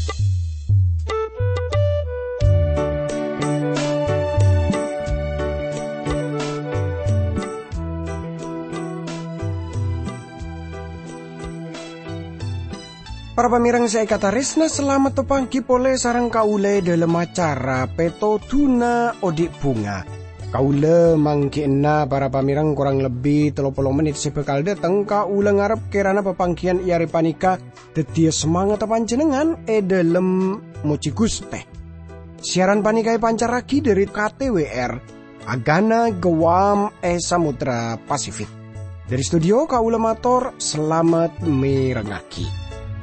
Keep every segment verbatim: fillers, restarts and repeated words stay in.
Para pamirang saya kata resna selamat tepangki pole sarang kaule dalam acara Peto Tuna Odik Bunga. Kaule mangkina para pamirang kurang lebih tiga puluh menit sebekal datang kaule ngarep kerana pepangkian iari panika detia semangat panjenengan e dalam moci Guste. Siaran panikai pancaraki dari K T W R Agana Gewam e Samudra Pasifik. Dari studio kaule matur selamat mirengaki.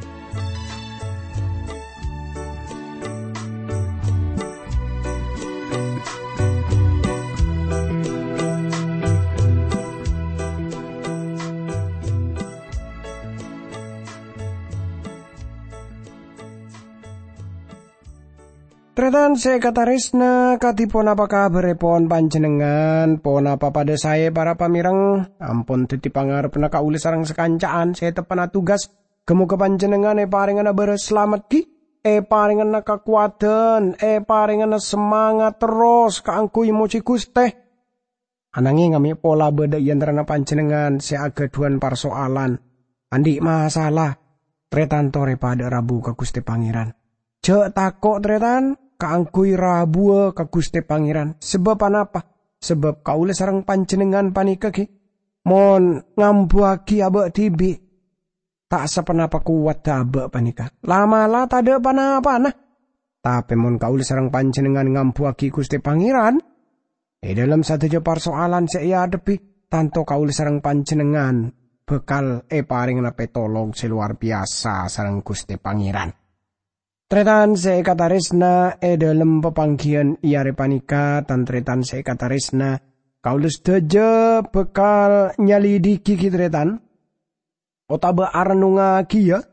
Tretan saya kata resna katipun apa kabar pon panjenengan pon apa pada saya para pamirang ampun titi pangarep na kauli sarang sekancaan saya tepana tugas kemu ke panjenengan e paringan na berselamat ki e paringan na kekuatan e paringan na semangat terus kaangkuy moci Guste anangi ngami pola beda yantara na panjenengan saya agaduan persoalan andi masalah tretan tore pada Rabu ke Guste Pangeran cek takok tretan kaangkui Rabu ke Guste Pangeran. Sebab apa? Sebab kaule sarang panjenengan panika ki. Mon ngambuaki abek tibi. Tak sepenapa kuat abek panika. Lama lah tak ada panapa nah. Tapi mon kaule sarang panjenengan ngambuaki Guste Pangeran. Eh dalam satu je persoalan saya adepi. Tanto kaule sarang panjenengan. Bekal eh paring nape tolong seluar biasa sarang Guste Pangeran. Tretan saya kata resna e dalam pepanggian iare panika tan tretan saya kata resna kaulus deje bekal nyalidiki ki tretan otaba arenunga kia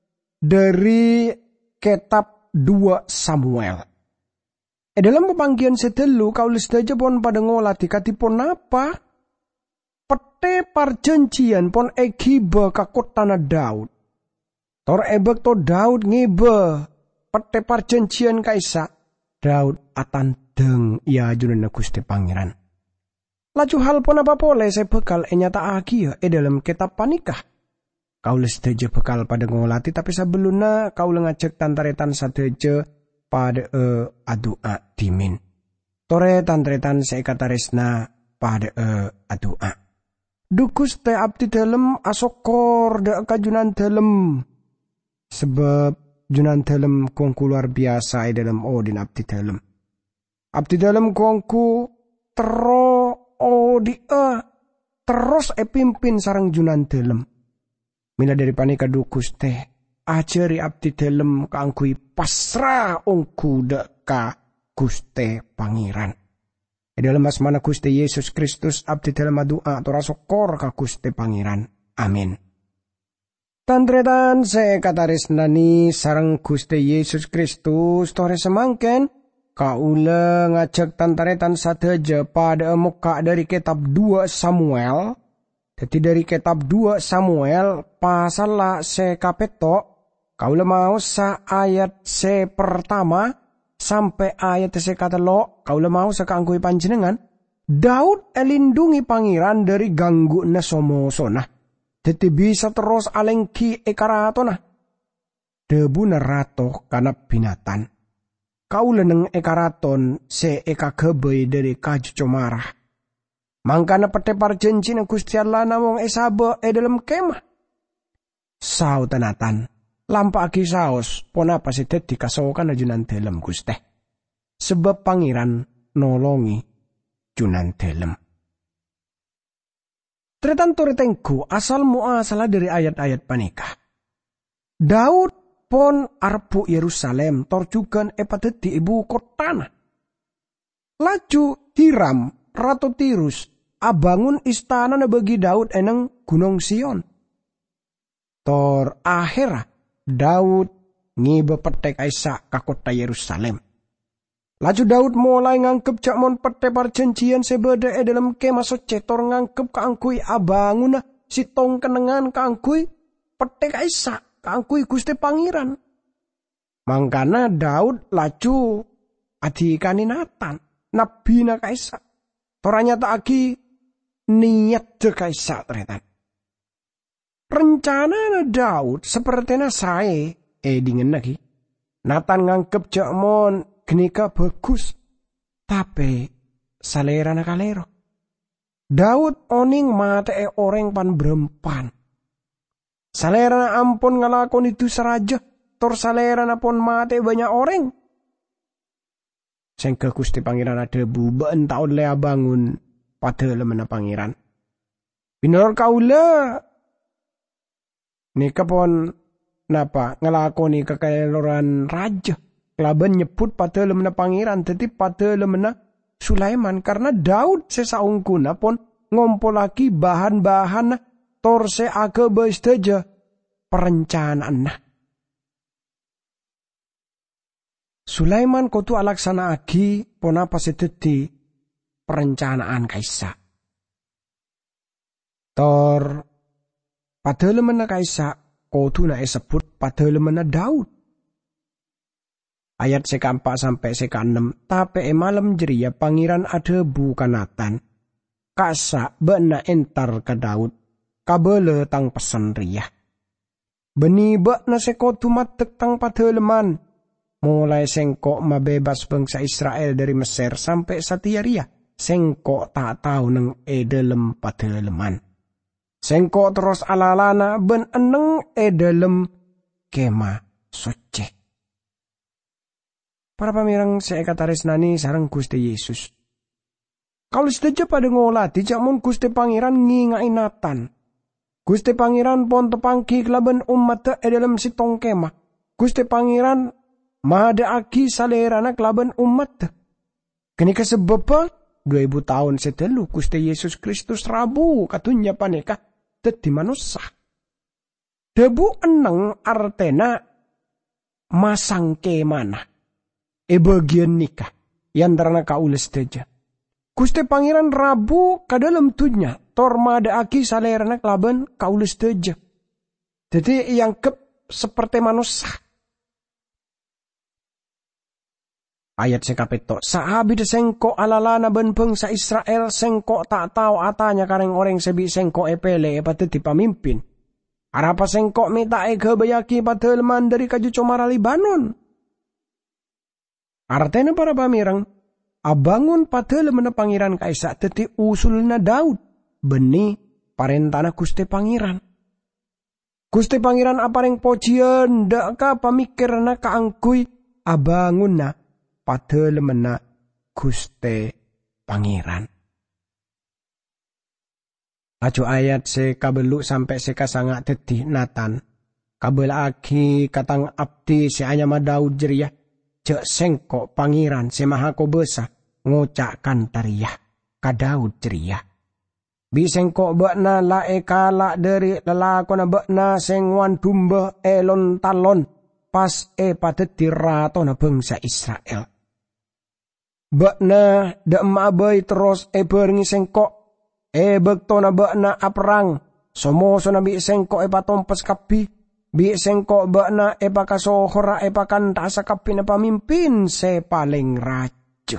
dari kitab dua Samuel. E dalam pepanggian setelu kaulus deje pon pada ngolati katipun apa pete parjanjian pon egiba kakotana Daud. Tor ebek to Daud ngebe pete parjanjian kaisa Daud atan deng ia junana Guste Pangeran. Laju hal pun apa boleh saya bekal e nyata agia e dalam kitab panikah. Kaules deje bekal pada ngolati tapi sebelumnya kau ngajak tantaretan sadeje pada e adua dimin. Tore tantaretan saya kata resna pada e adua. Dukus te abdi dalam asokor de kajunan dalam sebab junan dalam kongku luar biasa e dalam odin abdi dalam. Abdi dalam kongku tero odi e terus e pimpin sarang junan dalam. Mina dari panika dukus teh ajari abdi dalam kaangkui pasrah ongku deka Guste Pangeran. E dalam asmana Guste Yesus Kristus abdi dalam adua atau rasokor ka Guste Pangeran. Amin. Tantretan saya kata resnani sarang Guste Yesus Kristus tore semangken kaula ngajak tantaretan sadeja pada muka dari kitab dua Samuel. Jadi dari kitab dua Samuel pasal la se kapeto kaula mau sa ayat se pertama sampai ayat se katelo kaula mau sa kaangkui panjenengan Daud elindungi pangeran dari ganggu na somosona. Jadi bisa terus alengki ekaratona. Debu nerato kana binatan. Kau leneng ekaraton se eka kebei dari kaju comarah. Mangkana pete parjenji na Gusti Allah namong esabe e dalam kemah. Sao tanatan. Lampa aki saos pona pasi teti kasokan ajunan dalam Guste. Sebab pangeran nolongi junan dalam. Tretan toritengku asal muasala dari ayat-ayat panikah. Daud pon arpu Yerusalem torjugan epadeti ibu kotana. Laju Hiram Ratu Tirus abangun istana na bagi Daud eneng Gunung Sion. Tor akhirah Daud ngibe petek Aisyah ka kota Yerusalem. Laju Daud mulai ngangkep cak mon pete parjanjian sebeda e dalam kemah socetor ngangkep kaangkui abanguna si tong kenengan kaangkui pete Aisyah kaangkui Guste Pangeran. Mangkana Daud laju adikani Natan, nabi na kaisa. Toranya tak aki niat de kaisa teretan. Rencana na Daud seperti na saya, eh dingin lagi. Natan ngangkep jakmon genika bagus, tapi salera na kalero. Daud oning mata e orang pan berempan. Salera na ampun ngalakon itu seraja, tor salera na pon mata banyak orang. Sengke Gusti Pangeran ada buban taun lea bangun pada lemena pangeran. Binor kaula nika pon napa ngelakoni kekailoran raja. Kelaban nyebut pada lemena pangeran, tetapi pada lemena Sulaiman karena Daud sesaungkuna pon ngompol lagi bahan-bahan torse aga besteja perencanaan. Sulaiman kotu alaksana agi pona paseteti perencanaan kaisa. Tor pada lemena kaisa kotu na sebut pada lemena Daud. Ayat sekampak sampai sekanem, tapi e malam jeria pangeran ada bukanatan. Kasa bena entar ke Daud, kabele tang pesan riyah. Beni bekna sekotu matek tang padeleman. Mulai sengkok mabebas bangsa Israel dari Mesir sampai satiaria. Sengkok tak tahu neng edelem padeleman. Sengkok terus alalana ben eneng edelem kema socek. Para pamirang seekataris nani sarang Gusti Yesus. Kalau setuju pada ngolati jamun Gusti Pangeran ngingai Natan. Gusti Pangeran pon tepangki kelaban umat e dalam sitong kemah. Gusti Pangeran mada aki salerana kelaban umat. Kini kesebab dua ribu tahun setelu Gusti Yesus Kristus rabu katunya paneka dadi manusia. Debu eneng artena masang kemana. E bagian nikah yang terana kaules teja. Gusti Pangeran rabu ka dalam tunya tormada aki salerana kelaban kaules teja. Jadi yang ke seperti manusia. Ayat sekapeto. Sahabi de sengko alalana ben bangsa Israel sengko tak tahu atanya kareng orang sebi sengko epele epate di pamimpin. Arapa sengko minta ega bayaki patelman dari kaju comara Libanon. Artena para pamirang, abangun padahal mena pangeran kaisa teti usulna Daud, beni parentana Gusti Pangeran. Gusti Pangeran apareng pojian daka pamikirna kaangkui abangunna padahal mena Gusti Pangeran. Laju ayat se kabelu sampai se kasanga teti Natan. Kabel aki katang abdi se anyama Daud jeria. Cek sengkok pangeran semahako besa ngocakkan tariyah ka Daud ceria. Bisengkok bekna lae kala dari lelakona bekna sengwan dumba elon talon pas e pateti rato na bangsa Israel. Bekna dem abai terus e berngi sengkok e bekto na bekna aprang somoso na bi sengkok e patompes kapi. Bi sengkok bakna epa kasohora epa kanta sakapin na pamimpin se paling raja.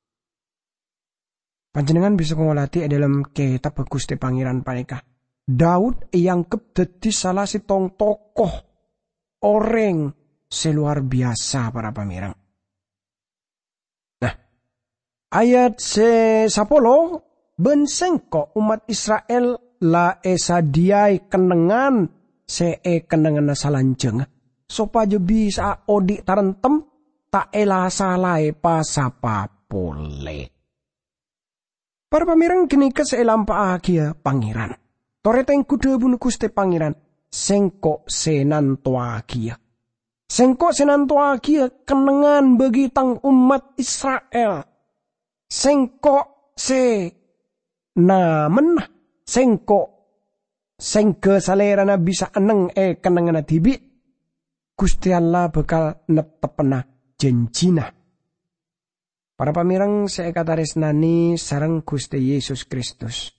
Panjenengan bisa ngolati dalam kitab Gusti Pangeran paneka. Daud yang kedadi salah sitong tokoh orang seluar biasa para pamirang. Nah, ayat se sapolo ben sengkok umat Israel la esadiai kenengan se e kenangan salanjeng supaya bisa odik tarentem tak ela salai pasapa pole. Para pamirang kini keselampa agia pangeran. Toreteng kuda bunu Gusti Pangeran sengkok senanto agia. Sengkok senanto agia kenangan bagi tang umat Israel. Sengkok se namen sengkok sengke salera na bisa eneng e kenangan tibi. Gusti Allah bakal netepena janjina. Para pamirang seekataris nani sarang Gusti Yesus Kristus.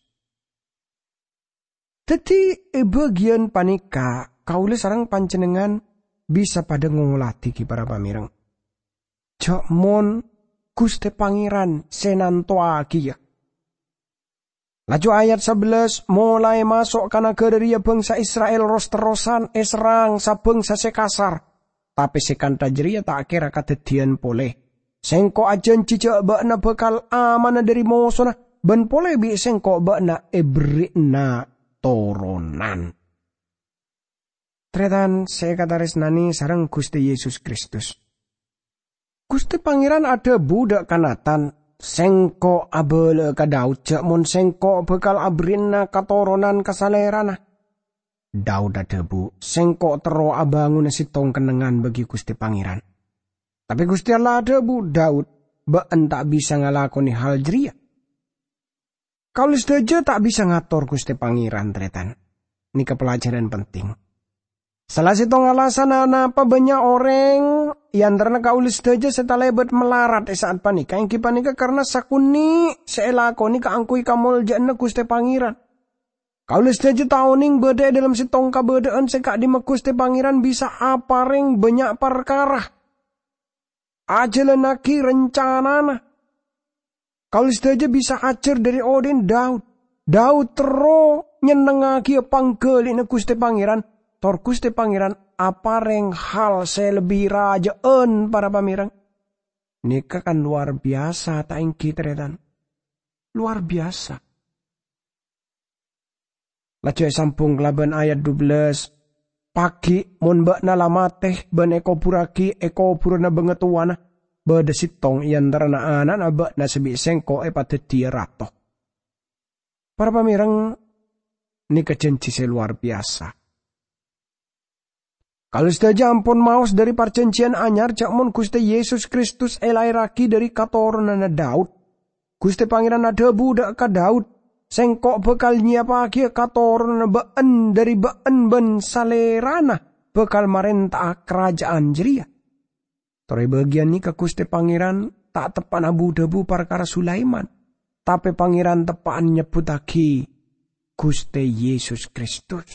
Dadi e bagian panika kaule sarang panjenengan bisa pada ngolati ki para pamireng. Jok mon Gusti Pangeran senantoaki ya. Laju ayat sebelas, mulai masuk kana gereria bangsa Israel ros terosan esrang sa bangsa sekasar. Tapi sekanta jeria tak kira kadedian poleh. Sengko ajan cicak bakna bekal amana dari mosona. Ben poleh bi sengko bakna ebrina toronan. Tretan sekataris nani sarang Gusti Yesus Kristus. Gusti Pangeran ada budak kanatan. Sengko abele ka Daud cek mon sengko bekal abrina katoronan kasalerana. Daud ada bu, sengko tero abangun sitong kenengan bagi Gusti Pangeran. Tapi Gusti Allah ada bu Daud, been tak bisa ngalakoni hal jeria. Kalau saja tak bisa ngatur Gusti Pangeran tretan. Ini kepelajaran penting. Salah sitong alasan apa banyak orang yang terna kaulis saja setalebet melarat saat panika. Yang panika karena sakuni seelakoni kaangkui kamol jana Gusti Pangeran. Kaulis saja tahuning beda dalam sitong kabedaan sekak di Gusti Pangeran bisa apareng banyak perkara. Ajalanaki rencanana. Kaulis saja bisa acer dari Odin Daud. Daud tero nyenengaki pangkelina Gusti Pangeran. Tor Gusti Pangeran apareng hal selebih rajaan para pamirang. Nika kan luar biasa tak ingki tretan. Luar biasa. Laju sampung kelaban ayat dua belas. Pagi mon bakna lamateh ben eko puraki eko purana bengetuana. Bada sitong yang terana anak na bakna sebi sengko e pateti rato. Para pamirang nika janji luar biasa. Kalau saja ampun maus dari perjanjian anyar jakmon Gusti Yesus Kristus elairaki dari katorunan Daud. Gusti Pangeran ada budak ka Daud. Sengkok bekal nyiapaki katorunan been dari been ben salerana. Bekal marentah kerajaan jeria. Tore bagian ni ke Gusti Pangeran tak tepan abu debu perkara Sulaiman. Tapi Pangeran tepan nyebutaki Gusti Yesus Kristus.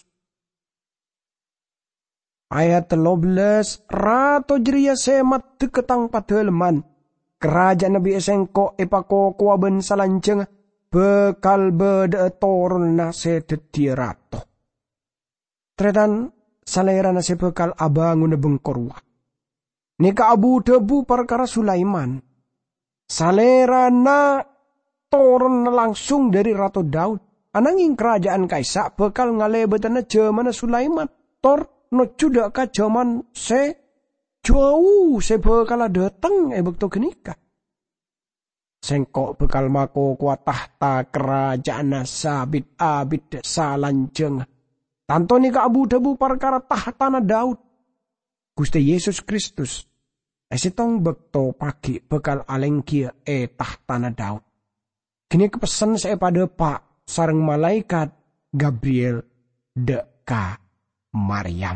Ayat tiga belas, rato jeria semat deketang padeleman. Kerajaan Nabi Esengko epako kuaben salanceng bekal beda torun nase teti rato. Tretan salera nase bekal abangun bengkorwa. Nika abu debu perkara Sulaiman. Salera na torun langsung dari Ratu Daud. Ananging kerajaan Kaisa bekal ngalebetan jamana Sulaiman. Tor no cuda ka jaman se jauh se bekal datang e bekto genika. Sengkok bekal mako kuat tahta kerajaan sabit abid salanjeng. Tantoni ka abu debu perkara tahtana Daud. Gusti Yesus Kristus. Esitong bekto pagi bekal alengkia e tahtana Daud. Kini kepesan saya pada Pak sareng malaikat Gabriel deka Maryam.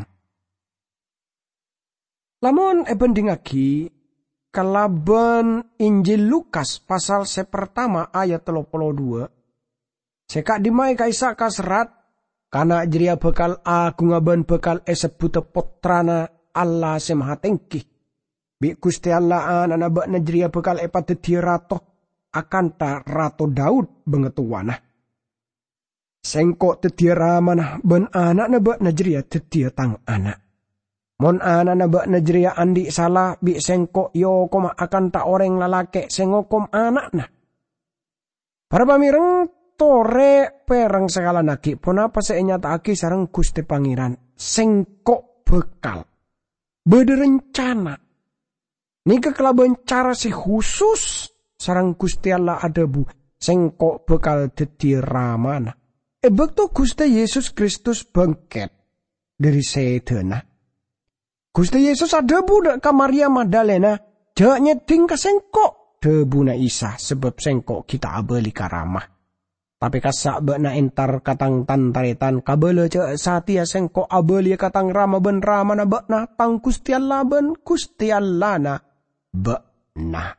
Lamun ebendingaki kalaban Injil Lukas pasal sepertama ayat tiga puluh dua. Sekak dimai kaisa kasrat kana jeria bekal aku ngaban bekal esebut potrana Allah semahatengki. Bi Gusti Allah an anak bakna jeria bekal epat dadi rato akan ta Rato Daud bengetuana. Sengkok tetia ramana ben anak na bak najriya tetia tang anak. Mon anak na bak najriya andi salah bi sengkok yo koma akan tak orang lalake sengokom anak na. Para pamireng tore perang segala naki pun apa senyata aki sarang Gusti Pangeran sengkok bekal bederencana. Nika kelaban cara si khusus sarang Gusti Allah adabu sengkok bekal tetia ramana. E bekto Gusti Yesus Kristus bangkit dari sedana. Gusti Yesus ada budak ka Maria Magdalena, jak nyeding ka sengkok debuna Isa sebab sengkok kita abeli karamah. Tapi kasak bakna entar katang tantaretan kabele jak satia sengkok abeli katang rama ben rama na bakna tang Gusti Allah ben Gusti Allah na bakna.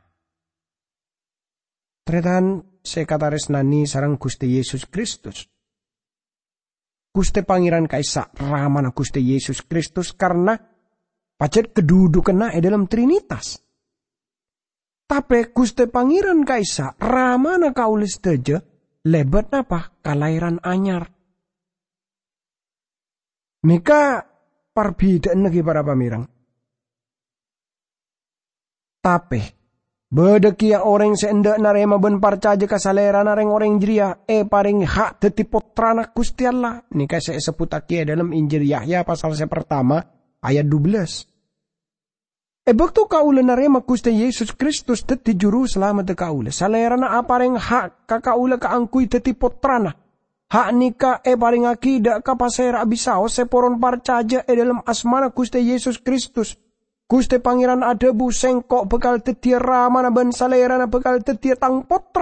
Tretan sekataris nani sarang Gusti Yesus Kristus. Gusti Pangeran kaisa ramana Gusti Yesus Kristus karena Pacet kedudukanna e dalam Trinitas. Tapi Gusti Pangeran kaisa ramana kaulis teje lebat napa kalairan anyar. Mika perbedaan lagi para pamirang. Tapi bedekia orang seendak narema ben parcaja kasalera nareng orang jeria e paring hak dadi putrana Gusti Allah. Nika saya sebut aki dalam Injil Yahya pasal saya pertama ayat dua belas. E bakto kaula narema Gusti Yesus Kristus dadi juru selamat kaula. Salerana apareng hak kakaula kaangkui dadi putrana. Hak nika e paring akida kapasera abisao seporon parcaja e dalam asmana Gusti Yesus Kristus. Gusti Pangeran adebu sengkok bekal tetia ramana ben salerana bekal tetia tang potra.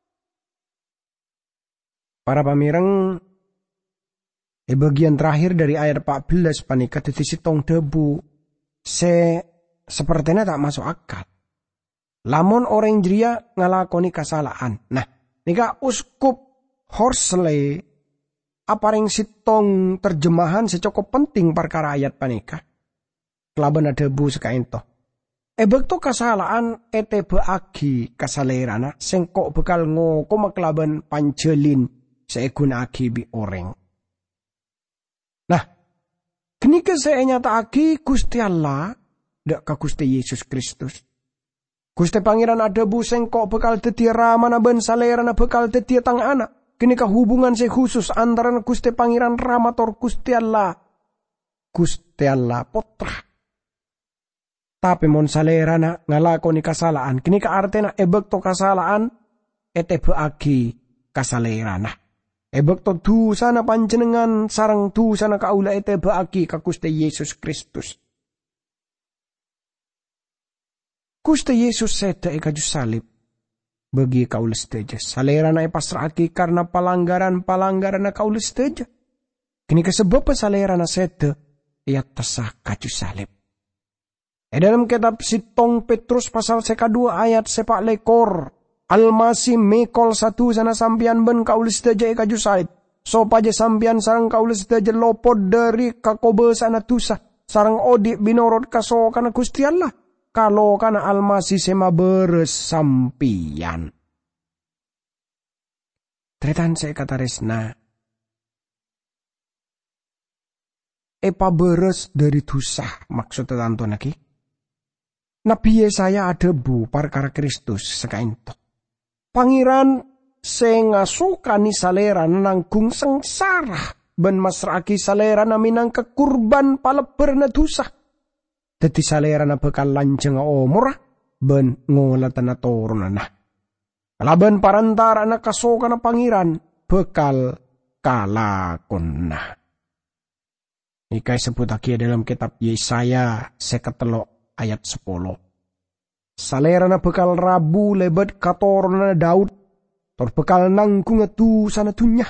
Para pamireng, e bagian terakhir dari ayat empat belas panika teti sitong debu. Se sepertinya tak masuk akal. Lamun orang jeria ngalakoni kesalahan. Nah, nika uskup Horsley aparing sitong terjemahan secokop penting perkara ayat panika. Kelaban debu sekainto. E bekto kesalahan ete beagi kasalerana sengkok bekal ngoko maklaban panjelin seeguna agi bi oreng. Nah, kenika saya nyata agi Gusti Allah dak ka Gusti Yesus Kristus. Gusti Pangeran adebu sengkok bekal dadi ramana ben salerana bekal dadi tang anak. Kenika hubungan se khusus antara Gusti Pangeran ramator Gusti Allah. Gusti Allah putra. Tapi mon salerana ngalakoni kasalahan. Kini ka artena ebek to kasalahan ete beagi kasalerana. Ebek to tu sana panjenengan sarang tu sana kaula ete beagi ka Gusti Yesus Kristus. Gusti Yesus seda e kaju salib bagi kaula seteja. Salerana e pasraki karena palanggaran-palanggaran na kaula seteja. Kini ka sebab salerana seda ia tesah kaju salib. E dalam kitab Sitong Petrus pasal sekadua ayat sepak lekor. Almasih mekol satu sana sampian ben kaulis daja e kaju salib. So paja sampian sarang kaulis daja lopod dari kakobe sana tusa. Sarang odik binorot kaso kana Gusti Allah. Kalau kana almasih sema beres sampian. Tretan saya kata resna. Epa beres dari tusa maksudnya tanto naki. Nabi Yesaya adebu perkara Kristus sekainto. Pangeran sengasukani salera nanggung sengsara ben masraki salera na minangka kurban paleber na dosa. Dadi salera na bekal lanjeng omor ben ngolatan na torunan na. Kalaban parantara na kasoka na pangeran bekal kalakon na. Ikay sebut aki dalam kitab Yesaya seketelo ayat sepuluh. Salera na bekal rabu lebat kator na Daud. Tor bekal nanggung tu sana tunya.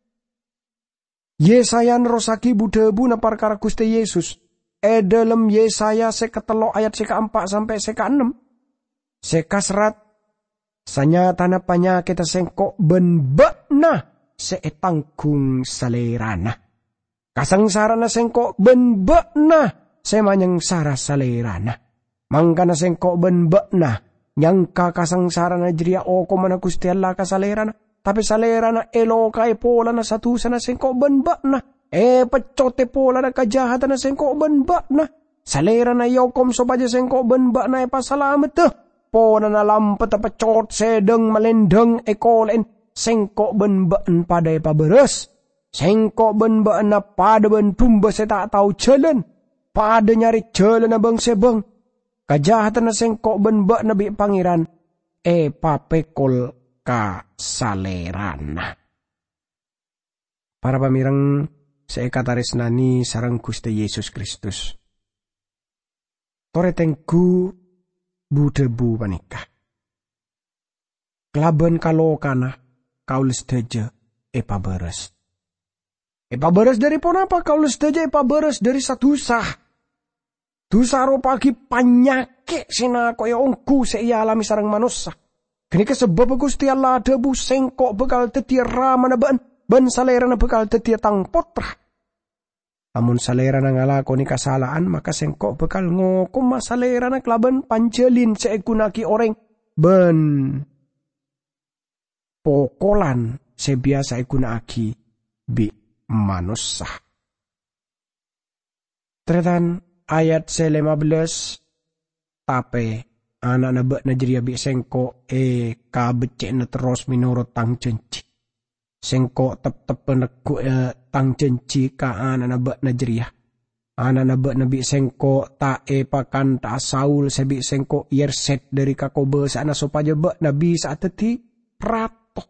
Yesaya nerosaki budebu na perkara Gusti Yesus. E dalam Yesaya seketelo ayat seka empat sampai seka enam. Seka serat. Sanyata na panyakit sengkok benbek na seetanggung salerana. Kasangsara na sengkok benbek na semanyang sara salerana. Mangkana sengkok benbek na. Nyangka kasangsara na jeria oko mana Gusti Allah kasalerana. Tapi salerana eloka e pola na satu sana sengkok benbek na. E pecote pola na kajahatan na sengkok benbek na. Salerana yokom sopaja sengkok benbek na e pasalamet tuh. Pona na lampet pecot sedeng melendeng ekolen. Sengkok benbek pada e paberes. Sengkok benbek na pada ben tumbas e tak tahu jalan. Pada nyari jalan na bang sebang. Kajahatan na sengkok benbek nabi pangeran. E papekol ka salerana. Para pamirang seekataris nani sarang Gusti Yesus Kristus. Toretengku budebu panikah. Kelaban kalokana kaulis deja epa beres. Epa beres dari pon apa kaulis deja epa beres dari satu sah. Dusaro pagi panyake sina koyo ongku seia alami sarang manusia. Kini kesebab Gusti Allah debu sengkok bekal tetia ramana ben ben salerana bekal tetia tang potra. Amun salerana ngalakoni kasalaan maka sengko bekal ngokom masalerana kelaban pancelin seekunaki orang ben pokolan sebiasa ikunaki bi manusia. Tretan ayat se lima belas tape anak nabak na jeria bi sengko e kabecek na terus menurut tang cenci. Sengko tep-tep penegu e tang cenci ka anak nabak na jeria. Anak nabak na bi sengko ta e pakan ta saul sebi sengko yerset dari kakobe sana sopaja bak nabi saat teti rato.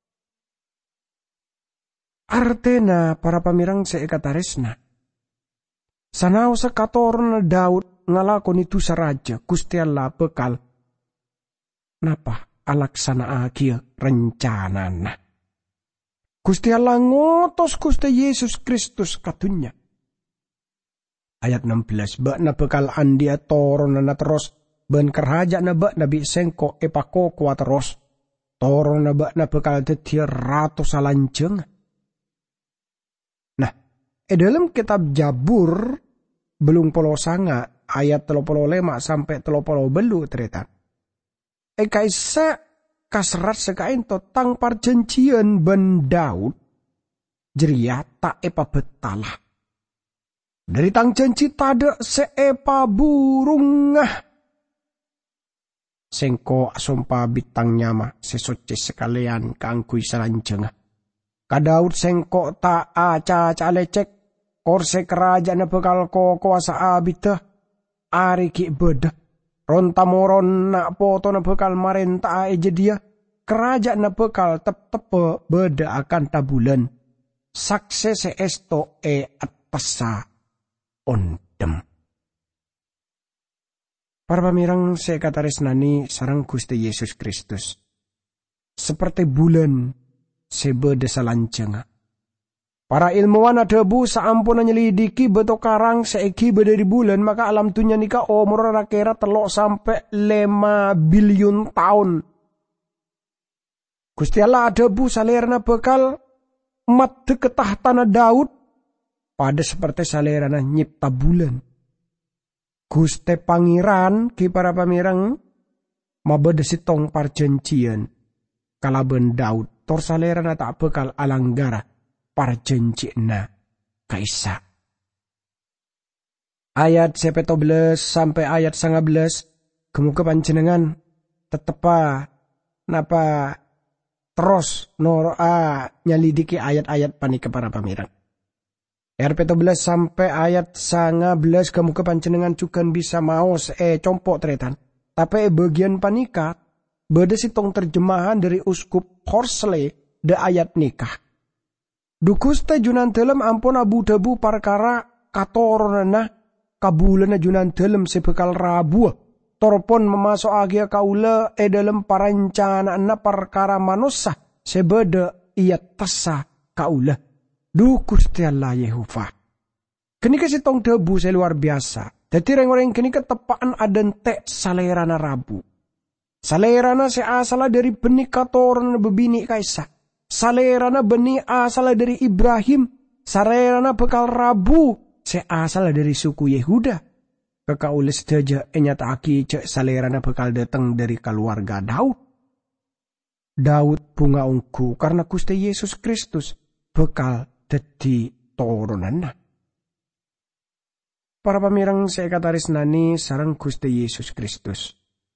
Artena para pamirang seekataresna. Sanau sekatoron na Daud ngalakon itu saraja Gusti Allah bekal. Napa alaksana akhir rencanana. Gusti Allah ngotos Gusti Yesus Kristus katunya. Ayat enam belas bak na bekal andia toron na terus ben keraja na bak nabi sengko epako kuat terus. Toron na bak na bekal detir ratu salanjeng. Nah, e dalam kitab Jabur belum polo sanga ayat telo polo lema sampai telo polo belu terita. E kaisa kasrat sekain tentang perjanjian ben Daud jeria tak epa betalah. Dari tang janji tada seepa burungah. Sengko asompa bitang nyama sesoce sekalian kangkui salanjengah. Kadaud sengko ta aca calecek korse kerajaan bekal ko kuasa abita ari ki beda rontamoron nak poto na bekal marenta aja dia kerajaan na bekal tep tepe beda akan tabulan sakse se esto e atasa ondem. Para pamirang sekataris nani sarang Gusti Yesus Kristus seperti bulan sebeda salancenga. Para ilmuwan ada bu saampun nyelidiki beto karang seeki bedari bulan maka alam tunya nika umur rakera telok sampai lima bilion tahun. Gusti Allah ada bu salerana bekal mat ketah tanah Daud pada seperti salerana nyipta bulan. Gusti Pangeran ki para pamirang mabede sitong parjanjian kalaben Daud tor salerana tak bekal alanggara parjanjina kaisa. Ayat sepeto belas sampai ayat sanga belas kemuka panjenengan tetepa napa terus nora nyalidiki ayat-ayat panika para pamirang. R peto belas sampai ayat sanga belas kemuka panjenengan cukan bisa maos eh compok tretan. Tapi bagian panika beda sitong terjemahan dari uskup Horsley de ayat nikah. Dukuste junan dalam ampun abu dabu perkara katoronana kabulana junan dalam sebekal rabu. Torpon memasuk agia kaula e dalam parencana na perkara manusia sebeda ia tasa kaula. Du Gusti Allah Yehova. Kenika sitong debu seluar biasa. Dadi reng-reng kenika tepaan adente salerana rabu. Salerana se asala dari benih katoron bebini kaisa. Salerana benih asala dari Ibrahim. Salerana bekal rabu se asala dari suku Yehuda. Kekaules daja enyata aki cek salerana bekal datang dari keluarga Daud. Daud bunga ungu karena Gusti Yesus Kristus bekal dadi turunanna. Para pamirang saya kataris nani sarang Gusti Yesus Kristus.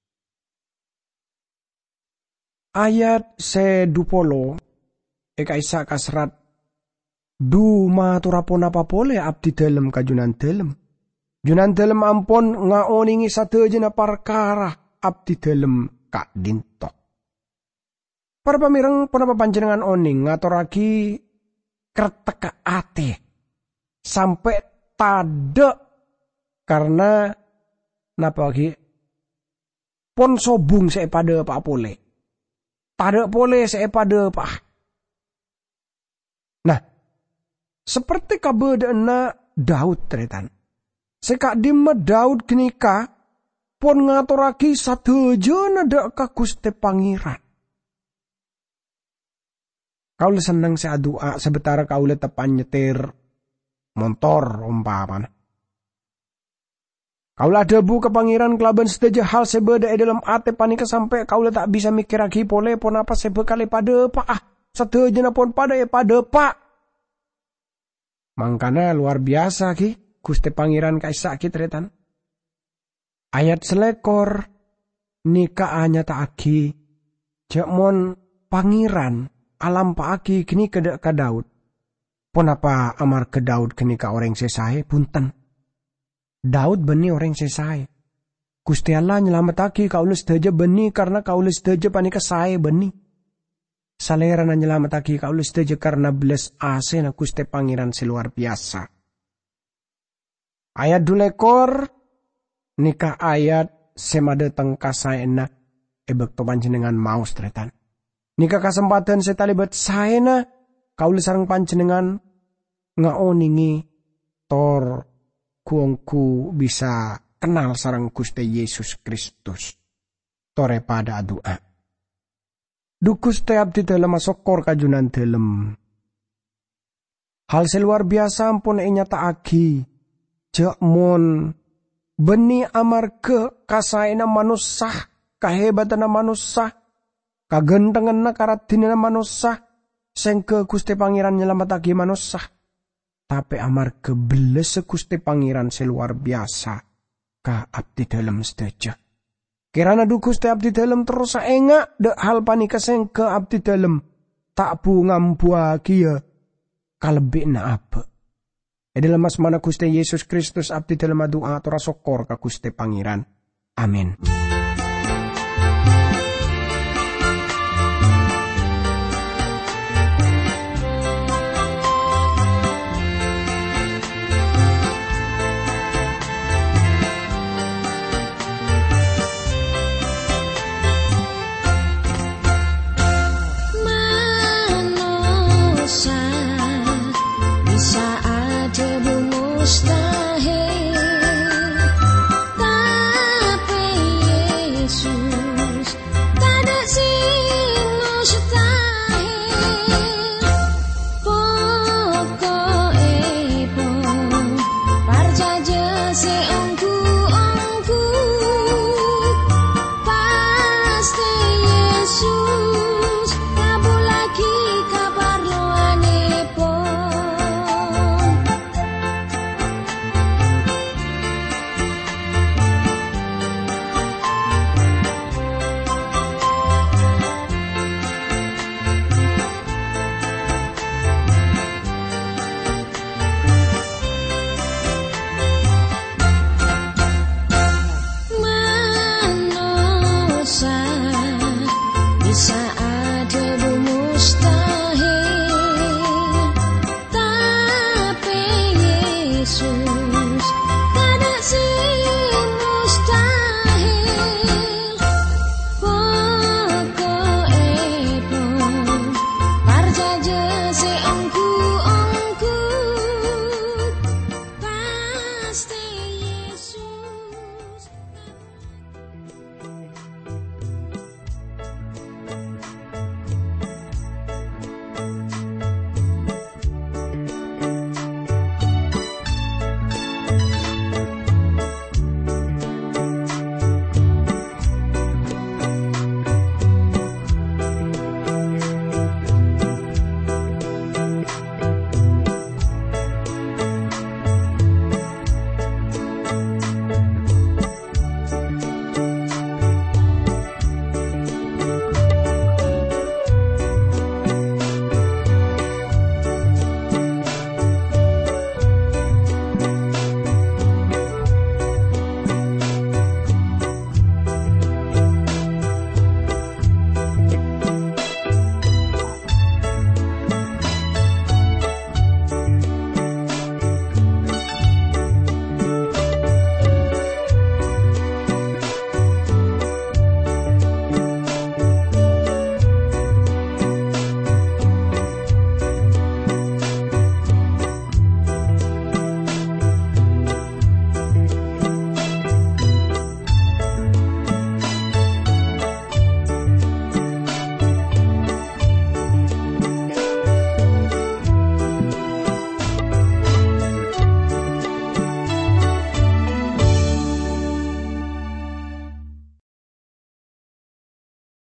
Ayat sedupolo eka isa kasrat du maturapon apa pole abdi dalem kajunan dalem. Junan dalem ampon ngaoningi sadeja na perkara abdi dalem kak dintok. Para pamirang penapa panjenengan oning ngaturagi kerteka ate sampai tada karena napa lagi pon sobung saya pada pak pole tada pole saya pada pak. Nah seperti kabedana Daud tretan sekak dima Daud kenika pon ngaturagi sadeja nada ka Gusti Pangeran. Kaula senang saya doa sebentar kaula tepan nyetir montor umpamana. Kaula debu ke pangeran kelaban sedaja hal sebeda e dalam ate panika sampai kaula tak bisa mikir lagi pole pon apa sebekale pada pak ah sedaja pon pada e pada pak. Mangkana luar biasa ki Gusti Pangeran kaisa ki tretan. Ayat selekor nika anya tak aki jakmon pangeran alam pa aki kini ke ka Daud. Pon apa amar ke Daud kini ka orang sesae punten. Daud beni orang sesae. Gusti Allah nyelametaki kaulus sedaja beni karena kaulus sedaja panika sae beni. Salera na nyelametaki kaulus sedaja karena belas ase na Gusti Pangeran seluar biasa. Ayat dulekor nikah ayat semade tengka saena ebek to panjenengan maus tretan. Nikah kesempatan setalibat saena kaulus sareng panjenengan ngaoningi tor kuongku bisa kenal sarang Gusti Yesus Kristus. Tore pada doa. Dukus te abdi dalam masokor kajunan dalam. Hal seluar biasa ampun enyata agi. Jakmon beni amar ke kasaina manusia, kahebatan manusia, kagentengan karatinin manusia, sengke Gusti Pangeran nyelametake manusia. Tapi amar kebeles Gusti Pangeran seluar biasa ka abdi dalam sedaja. Kirana du Gusti abdi dalam terus saenga de hal panika seng ke abdi dalam tak bu ngambuaki ya kalebina apa. E dalam asmana Gusti Yesus Kristus abdi dalam doa atur sokor ka Gusti Pangeran. Amin.